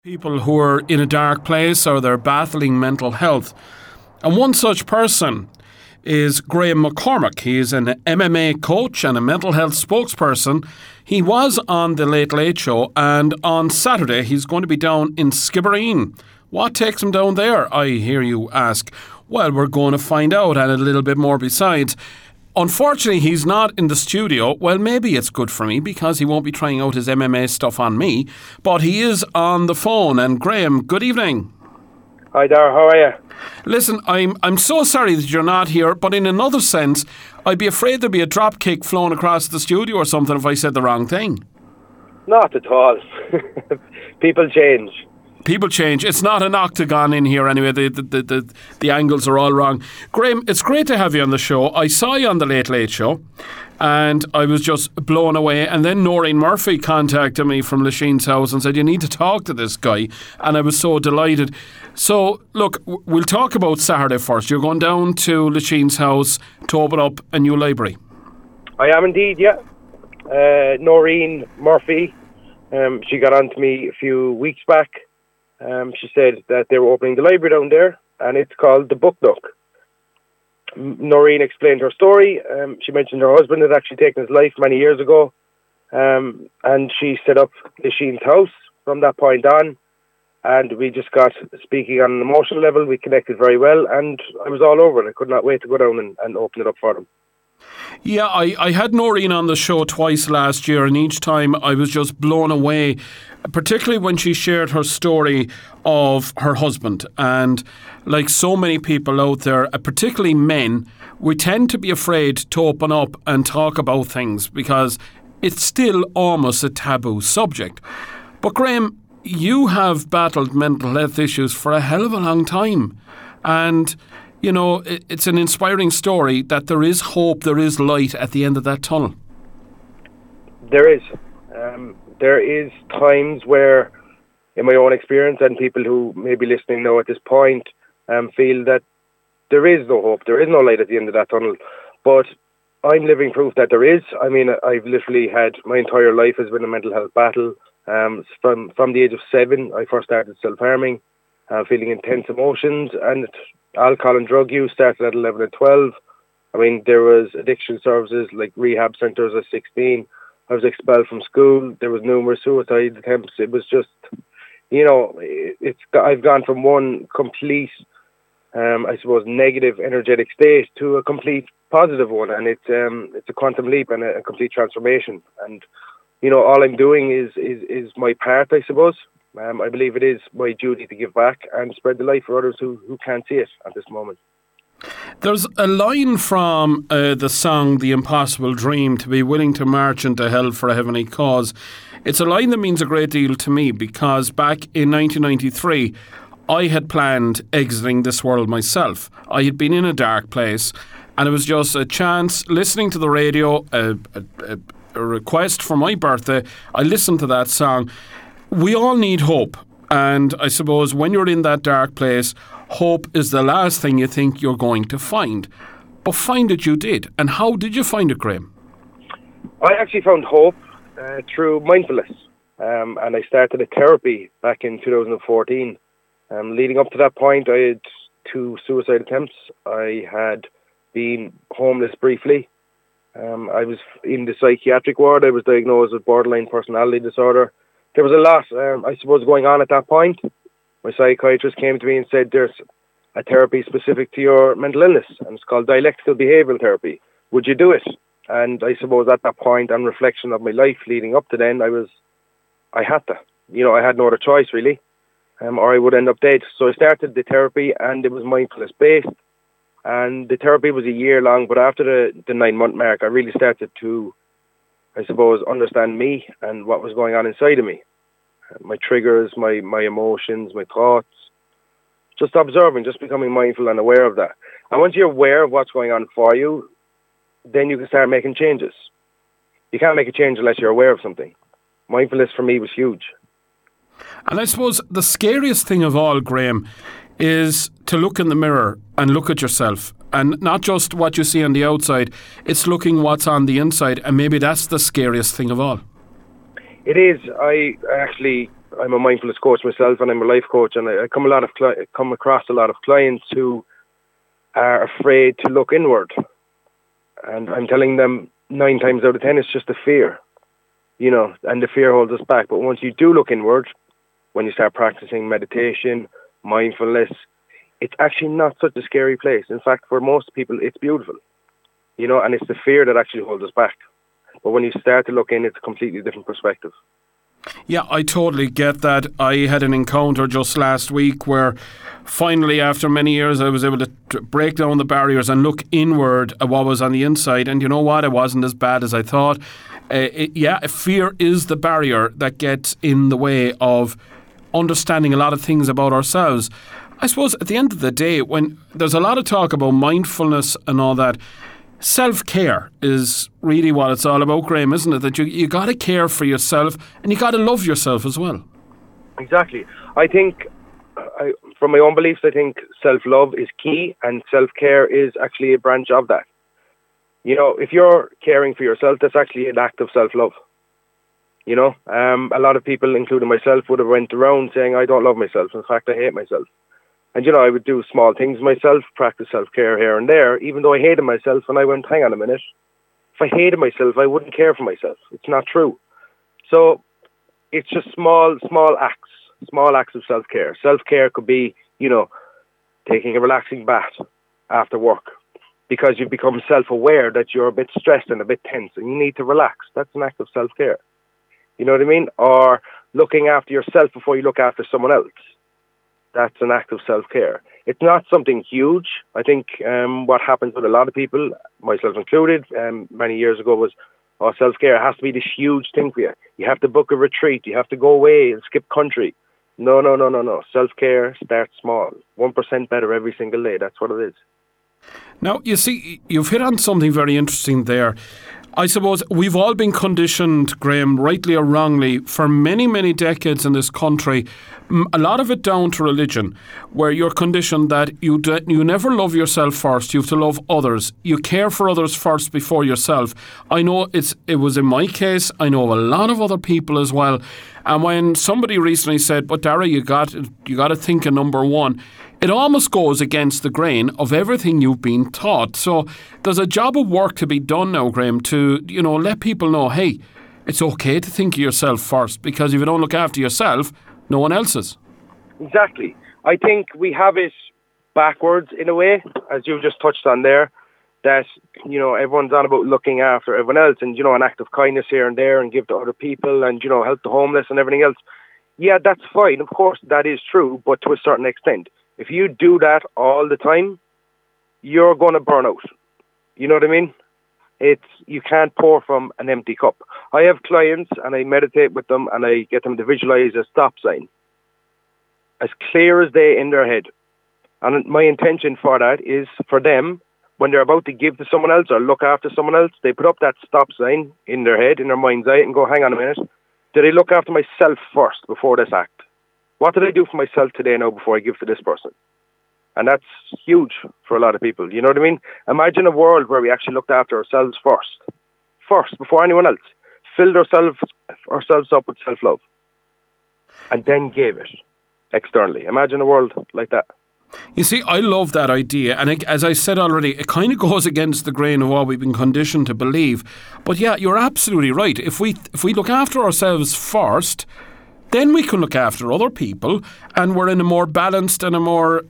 People who are in a dark place or they're battling mental health. And one such person is Graham McCormack. He is an MMA coach and a mental health spokesperson. He was on the Late Late Show, and on Saturday he's going to be down in Skibbereen. What takes him down there, I hear you ask? Well, we're going to find out, and a little bit more besides. Unfortunately, he's not in the studio. Well, maybe it's good for me because he won't be trying out his MMA stuff on me. But he is on the phone. And Graham, good evening. Hi there, how are you? Listen, I'm so sorry that you're not here, but in another sense, I'd be afraid there'd be a drop kick flown across the studio or something if I said the wrong thing. Not at all. People change. People change. It's not an octagon in here anyway. The angles are all wrong. Graham, it's great to have you on the show. I saw you on the Late Late Show and I was just blown away. And then Noreen Murphy contacted me from Lachines House and said, you need to talk to this guy. And I was so delighted. So, look, we'll talk about Saturday first. You're going down to Lachines House to open up a new library. I am indeed, yeah. Noreen Murphy, she got on to me a few weeks back. She said that they were opening the library down there, and it's called the Book Nook. Noreen explained her story. She mentioned her husband had actually taken his life many years ago, and she set up Lachines House from that point on, and we just got speaking on an emotional level. We connected very well, and I was all over it. I could not wait to go down and open it up for them. Yeah, I had Noreen on the show twice last year, and each time I was just blown away, particularly when she shared her story of her husband. And like so many people out there, particularly men, we tend to be afraid to open up and talk about things because it's still almost a taboo subject. But Graham, you have battled mental health issues for a hell of a long time. And you know, it's an inspiring story that there is hope, there is light at the end of that tunnel. There is. There is times where, in my own experience, and people who may be listening now at this point, feel that there is no hope, there is no light at the end of that tunnel. But I'm living proof that there is. I mean, I've literally had, my entire life has been a mental health battle. From the age of 7, I first started self-harming, feeling intense emotions, and alcohol and drug use started at 11 and 12. I mean, there was addiction services like rehab centres at 16. I was expelled from school. There was numerous suicide attempts. It was just, you know, I've gone from one complete, I suppose, negative, energetic state to a complete positive one, and it's a quantum leap and a complete transformation. And you know, all I'm doing is my part, I suppose. I believe it is my duty to give back and spread the light for others who can't see it at this moment. There's a line from the song The Impossible Dream, to be willing to march into hell for a heavenly cause. It's a line that means a great deal to me because back in 1993, I had planned exiting this world myself. I had been in a dark place and it was just a chance, listening to the radio, a request for my birthday. I listened to that song. We all need hope, and I suppose when you're in that dark place, hope is the last thing you think you're going to find. But find it you did. And how did you find it, Graham? I actually found hope through mindfulness, and I started a therapy back in 2014. Leading up to that point, I had 2 suicide attempts. I had been homeless briefly. I was in the psychiatric ward. I was diagnosed with borderline personality disorder. There was a lot, I suppose, going on at that point. My psychiatrist came to me and said, there's a therapy specific to your mental illness, and it's called dialectical behavioural therapy. Would you do it? And I suppose at that point, on reflection of my life leading up to then, I had to. You know, I had no other choice, really, or I would end up dead. So I started the therapy, and it was mindfulness-based. And the therapy was a year long, but after the 9-month mark, I really started to, I suppose, understand me and what was going on inside of me. My triggers, my emotions, my thoughts. Just observing, just becoming mindful and aware of that. And once you're aware of what's going on for you, then you can start making changes. You can't make a change unless you're aware of something. Mindfulness for me was huge. And I suppose the scariest thing of all, Graham, is to look in the mirror and look at yourself, and not just what you see on the outside, it's looking what's on the inside, and maybe that's the scariest thing of all. It is. I actually I'm a mindfulness coach myself, and I'm a life coach, and I come across a lot of clients who are afraid to look inward, and I'm telling them 9 times out of 10 it's just a fear, and the fear holds us back. But once you do look inward, when you start practicing meditation, mindfulness, it's actually not such a scary place. In fact, for most people, it's beautiful, and it's the fear that actually holds us back. But when you start to look in, it's a completely different perspective. Yeah, I totally get that. I had an encounter just last week where finally, after many years, I was able to break down the barriers and look inward at what was on the inside. And you know what? It wasn't as bad as I thought. Fear is the barrier that gets in the way of understanding a lot of things about ourselves. I suppose at the end of the day, when there's a lot of talk about mindfulness and all that, self-care is really what it's all about, Graham, isn't it? That you got to care for yourself and you got to love yourself as well. Exactly. I think, from my own beliefs, I think self-love is key, and self-care is actually a branch of that. If you're caring for yourself, that's actually an act of self-love. A lot of people, including myself, would have went around saying, I don't love myself. In fact, I hate myself. And, I would do small things myself, practice self-care here and there, even though I hated myself. And I went, hang on a minute. If I hated myself, I wouldn't care for myself. It's not true. So it's just small acts of self-care. Self-care could be, taking a relaxing bath after work because you've become self-aware that you're a bit stressed and a bit tense and you need to relax. That's an act of self-care. You know what I mean? Or looking after yourself before you look after someone else. That's an act of self-care. It's not something huge. I think what happens with a lot of people, myself included, many years ago was, self-care has to be this huge thing for you. You have to book a retreat. You have to go away and skip country. No. Self-care starts small. 1% better every single day. That's what it is. Now, you see, you've hit on something very interesting there. I suppose we've all been conditioned, Graham, rightly or wrongly, for many, many decades in this country, a lot of it down to religion, where you're conditioned that you never love yourself first, you have to love others. You care for others first before yourself. I know it was in my case, I know of a lot of other people as well. And when somebody recently said, but Dara, you got to think of number one, it almost goes against the grain of everything you've been taught. So there's a job of work to be done now, Graham, to, let people know, hey, it's okay to think of yourself first, because if you don't look after yourself, no one else is. Exactly. I think we have it backwards in a way, as you just touched on there, that, everyone's on about looking after everyone else and, an act of kindness here and there and give to other people and, help the homeless and everything else. Yeah, that's fine. Of course, that is true, but to a certain extent. If you do that all the time, you're going to burn out. You know what I mean? You can't pour from an empty cup. I have clients and I meditate with them and I get them to visualize a stop sign as clear as day in their head. And my intention for that is for them, when they're about to give to someone else or look after someone else, they put up that stop sign in their head, in their mind's eye, and go, hang on a minute. Did I look after myself first before this act? What did I do for myself today now before I give to this person? And that's huge for a lot of people. You know what I mean? Imagine a world where we actually looked after ourselves first, before anyone else. Filled ourselves up with self-love. And then gave it externally. Imagine a world like that. You see, I love that idea. And as I said already, it kind of goes against the grain of what we've been conditioned to believe. But yeah, you're absolutely right. If we look after ourselves first, then we can look after other people, and we're in a more balanced and a more,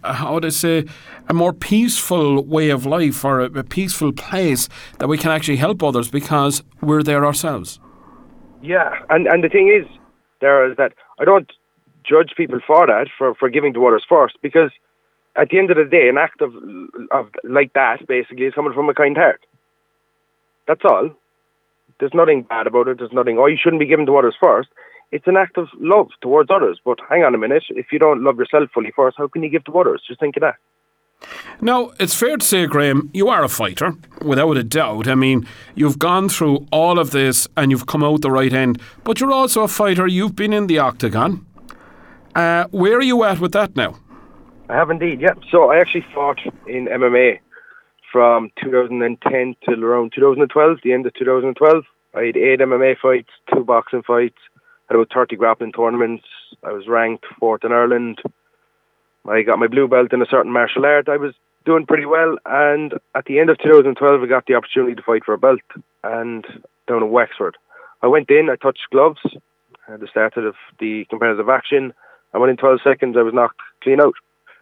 a more peaceful way of life, or a peaceful place that we can actually help others because we're there ourselves. Yeah, and the thing is, there is that I don't judge people for that, for giving to others first, because at the end of the day, an act of like that basically is coming from a kind heart. That's all. There's nothing bad about it. There's nothing, you shouldn't be giving to others first. It's an act of love towards others. But hang on a minute, if you don't love yourself fully first, how can you give to others? Just think of that. Now, it's fair to say, Graham, you are a fighter, without a doubt. I mean, you've gone through all of this and you've come out the right end. But you're also a fighter. You've been in the octagon. Where are you at with that now? I have indeed, yeah. So I actually fought in MMA from 2010 till around 2012, the end of 2012. I had 8 MMA fights, 2 boxing fights, had about 30 grappling tournaments. I was ranked 4th in Ireland. I got my blue belt in a certain martial art. I was doing pretty well, and at the end of 2012 I got the opportunity to fight for a belt, and down in Wexford. I went in, I touched gloves at the start of the competitive action, and within 12 seconds I was knocked clean out.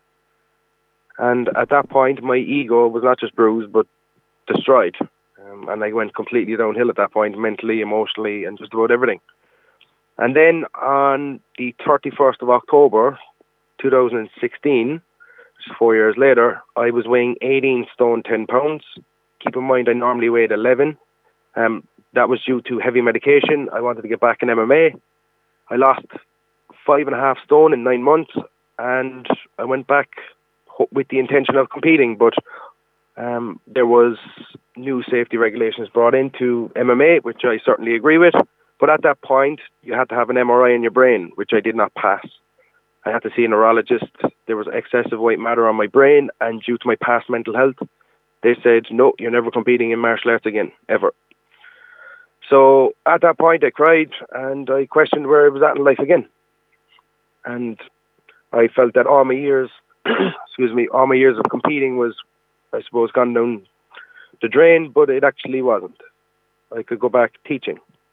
And at that point my ego was not just bruised but destroyed, and I went completely downhill at that point, mentally, emotionally, and just about everything. And then on the 31st of October 2016, which is 4 years later, I was weighing 18 stone 10 pounds. Keep in mind I normally weighed 11. That was due to heavy medication. I wanted to get back in MMA. I lost 5.5 stone in 9 months, and I went back with the intention of competing, but there was new safety regulations brought into MMA, which I certainly agree with. But at that point, you had to have an MRI in your brain, which I did not pass. I had to see a neurologist. There was excessive white matter on my brain, and due to my past mental health, they said, no, you're never competing in martial arts again, ever. So at that point, I cried, and I questioned where I was at in life again. And I felt that all my years, all my years of competing was, I suppose, gone down the drain, but it actually wasn't. I could go back teaching.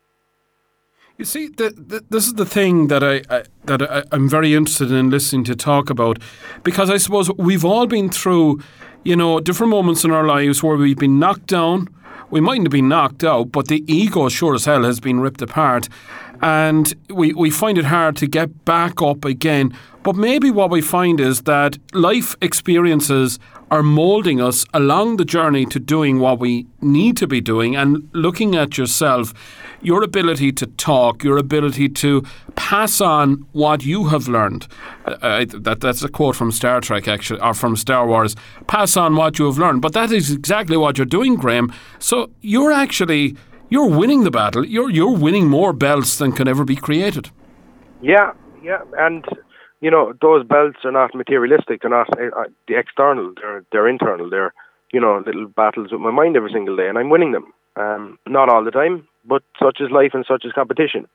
You see, this is the thing that I'm very interested in listening to talk about, because I suppose we've all been through, different moments in our lives where we've been knocked down. We mightn't have been knocked out, but the ego sure as hell has been ripped apart, and we find it hard to get back up again. But maybe what we find is that life experiences are moulding us along the journey to doing what we need to be doing. And looking at yourself, your ability to talk, your ability to pass on what you have learned. That's a quote from Star Trek, actually, or from Star Wars. Pass on what you have learned. But that is exactly what you're doing, Graham. So you're winning the battle. You're winning more belts than can ever be created. Yeah. And those belts are not materialistic. They're not the external. They're internal. They're little battles with my mind every single day, and I'm winning them. Not all the time, but such is life and such is competition.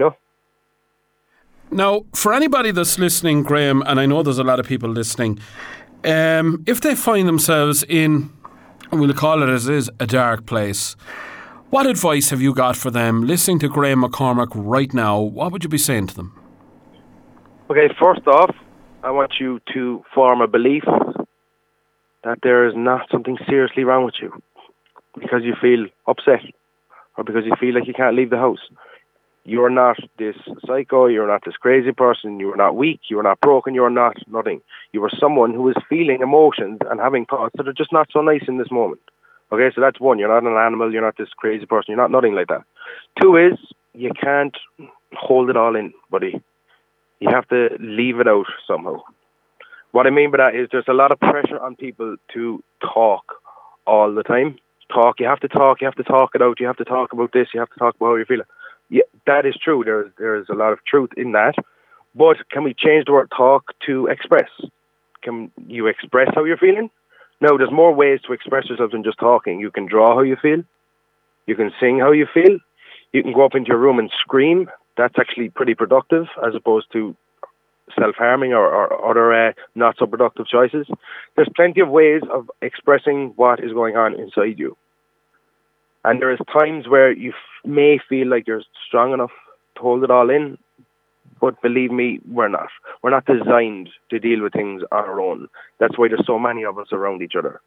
Now, for anybody that's listening, Graham, and I know there's a lot of people listening, if they find themselves in, we'll call it as is, a dark place, what advice have you got for them listening to Graham McCormack right now? What would you be saying to them? Okay, first off, I want you to form a belief that there is not something seriously wrong with you because you feel upset or because you feel like you can't leave the house. You are not this psycho, you're not this crazy person, you are not weak, you are not broken, you are not nothing. You are someone who is feeling emotions and having thoughts that are just not so nice in this moment. Okay, so that's one. You're not an animal, you're not this crazy person, you're not nothing like that. Two is, you can't hold it all in, buddy. You have to leave it out somehow. What I mean by that is there's a lot of pressure on people to talk all the time. You have to talk it out, you have to talk about this, you have to talk about how you're feeling. Yeah, that is true. There's a lot of truth in that. But can we change the word talk to express? Can you express how you're feeling? No, there's more ways to express yourself than just talking. You can draw how you feel. You can sing how you feel. You can go up into your room and scream. That's actually pretty productive as opposed to self-harming or other not so productive choices. There's plenty of ways of expressing what is going on inside you. And there is times where you may feel like you're strong enough to hold it all in, but believe me, we're not. We're not designed to deal with things on our own. That's why there's so many of us around each other.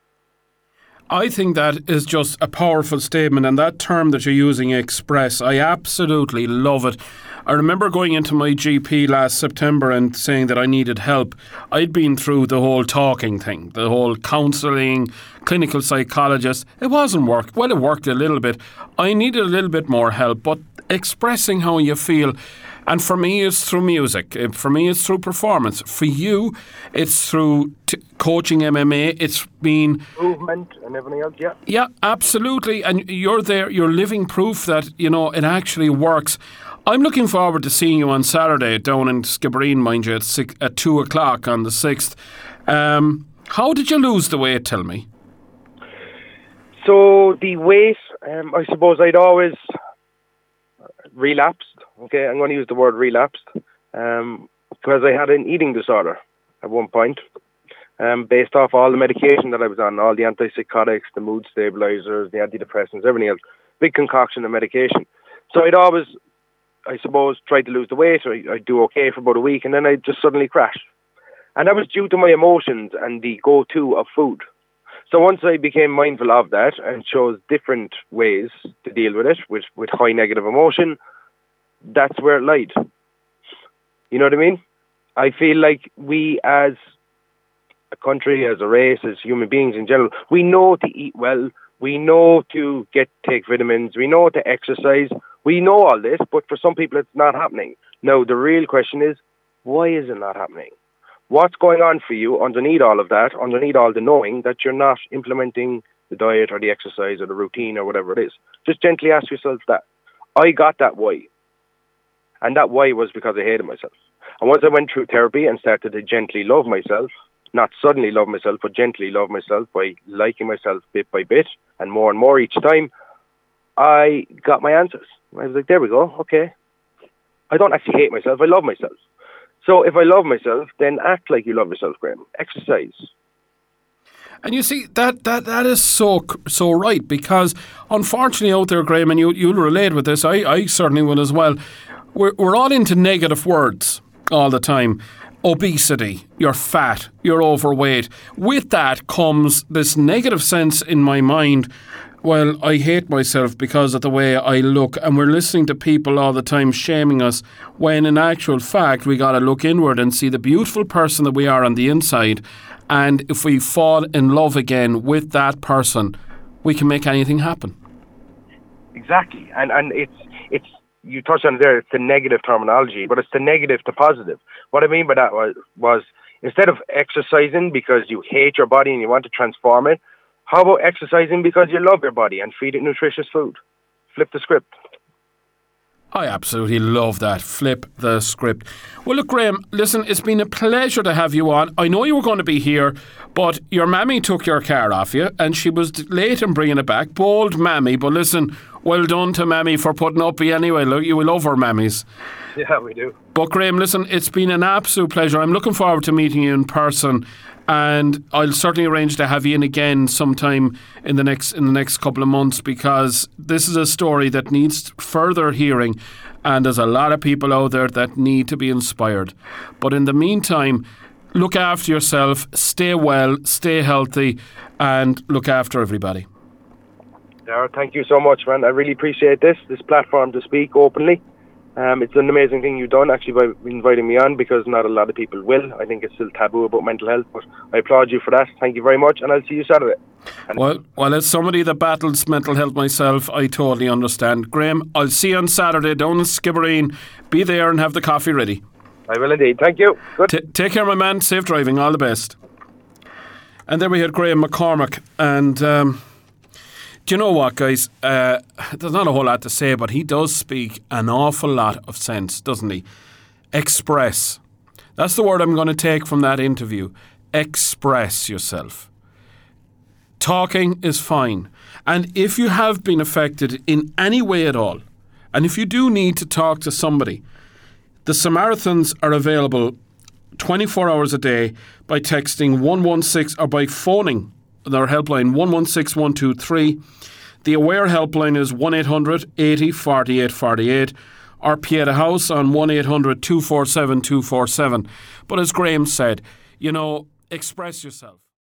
I think that is just a powerful statement, and that term that you're using, express, I absolutely love it. I remember going into my GP last September and saying that I needed help. I'd been through the whole talking thing, the whole counselling, clinical psychologist. It wasn't work. Well, it worked a little bit. I needed a little bit more help, but expressing how you feel. And for me, it's through music. For me, it's through performance. For you, it's through coaching MMA. It's been movement and everything else. Yeah. Yeah, absolutely. And you're there. You're living proof that it actually works. I'm looking forward to seeing you on Saturday down in Skibbereen, mind you, at 2:00 on the 6th. How did you lose the weight? Tell me. So the weight, I suppose I'd always relapsed. Okay, I'm going to use the word relapsed, because I had an eating disorder at one point, based off all the medication that I was on, all the antipsychotics, the mood stabilizers, the antidepressants, everything else. Big concoction of medication. So I'd always, I suppose, try to lose the weight, or I'd do okay for about a week, and then I'd just suddenly crash. And that was due to my emotions and the go-to of food. So once I became mindful of that and chose different ways to deal with it, with high negative emotion, that's where it lied. You know what I mean? I feel like we as a country, as a race, as human beings in general, we know to eat well, we know to take vitamins, we know to exercise, we know all this, but for some people it's not happening. Now, the real question is, why is it not happening? What's going on for you underneath all of that, underneath all the knowing that you're not implementing the diet or the exercise or the routine or whatever it is? Just gently ask yourself that. I got that why. And that why was because I hated myself. And once I went through therapy and started to gently love myself, not suddenly love myself, but gently love myself by liking myself bit by bit and more each time, I got my answers. I was like, there we go, okay. I don't actually hate myself, I love myself. So if I love myself, then act like you love yourself, Graham. Exercise. And you see, that is so right, because unfortunately out there, Graham, and you'll relate with this, I certainly will as well, we're all into negative words all the time. Obesity, you're fat, you're overweight. With that comes this negative sense in my mind, well, I hate myself because of the way I look, and we're listening to people all the time shaming us, when in actual fact we got to look inward and see the beautiful person that we are on the inside, and if we fall in love again with that person, we can make anything happen. Exactly, and it's you touched on it there, it's the negative terminology, but it's the negative to positive. What I mean by that was instead of exercising because you hate your body and you want to transform it, how about exercising because you love your body and feed it nutritious food? Flip the script. I absolutely love that. Flip the script. Well, look, Graham, listen, it's been a pleasure to have you on. I know you were going to be here, but your mammy took your car off you and she was late in bringing it back. Bold mammy, but listen, well done to mammy for putting up with you anyway. Look, you will love her mammies. Yeah, we do. But Graham, listen, it's been an absolute pleasure. I'm looking forward to meeting you in person, and I'll certainly arrange to have you in again sometime in the next couple of months, because this is a story that needs further hearing, and there's a lot of people out there that need to be inspired. But in the meantime, look after yourself, stay well, stay healthy, and look after everybody. Darragh, thank you so much, man. I really appreciate this platform to speak openly. It's an amazing thing you've done, actually, by inviting me on, because not a lot of people will. I think it's still taboo about mental health, but I applaud you for that. Thank you very much, and I'll see you Saturday. Well, as somebody that battles mental health myself, I totally understand. Graham, I'll see you on Saturday down in Skibbereen. Be there and have the coffee ready. I will indeed. Thank you. Good. Take care, my man. Safe driving. All the best. And there we had Graham McCormack, and do you know what, guys? There's not a whole lot to say, but he does speak an awful lot of sense, doesn't he? Express. That's the word I'm going to take from that interview. Express yourself. Talking is fine. And if you have been affected in any way at all, and if you do need to talk to somebody, the Samaritans are available 24 hours a day by texting 116 or by phoning their helpline 116123. The Aware helpline is 1-800 80 48 48, or Pieta House on 1-800 247 247. But as Graham said, express yourself.